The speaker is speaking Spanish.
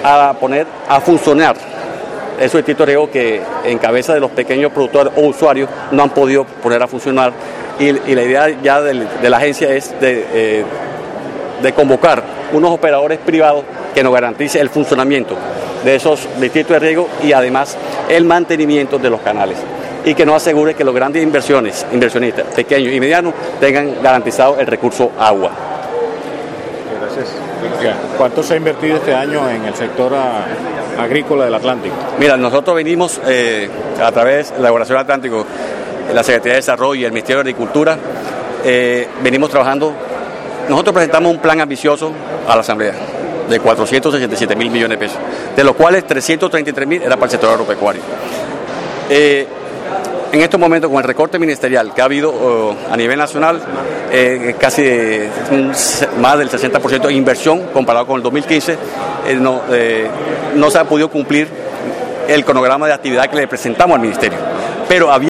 a poner a funcionar esos distritos de riego que en cabeza de los pequeños productores o usuarios no han podido poner a funcionar, y la idea ya de la agencia es de convocar unos operadores privados que nos garanticen el funcionamiento de esos distritos de riego y además el mantenimiento de los canales, y que nos asegure que los grandes inversionistas, pequeños y medianos, tengan garantizado el recurso agua. Gracias. ¿Cuánto se ha invertido este año en el sector agrícola del Atlántico? Mira, nosotros venimos a través de la Gobernación del Atlántico, la Secretaría de Desarrollo y el Ministerio de Agricultura, venimos trabajando. Nosotros presentamos un plan ambicioso a la Asamblea de 467 mil millones de pesos, de los cuales 333 mil era para el sector agropecuario. En estos momentos, con el recorte ministerial que ha habido a nivel nacional, casi más del 60% de inversión comparado con el 2015, no se ha podido cumplir el cronograma de actividad que le presentamos al Ministerio. Pero había